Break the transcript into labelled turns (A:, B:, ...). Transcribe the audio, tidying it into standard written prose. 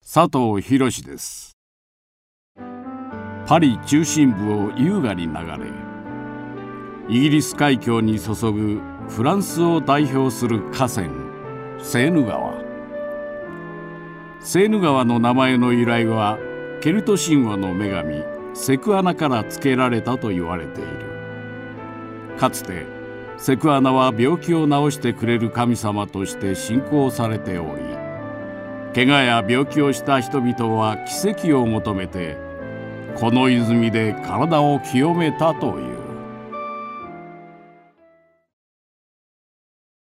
A: 佐藤博です。パリ中心部を優雅に流れ、イギリス海峡に注ぐフランスを代表する河川セーヌ川。セーヌ川の名前の由来はケルト神話の女神セクアナから付けられたと言われている。かつてセクアナは病気を治してくれる神様として信仰されており、怪我や病気をした人々は奇跡を求めてこの泉で体を清めたという。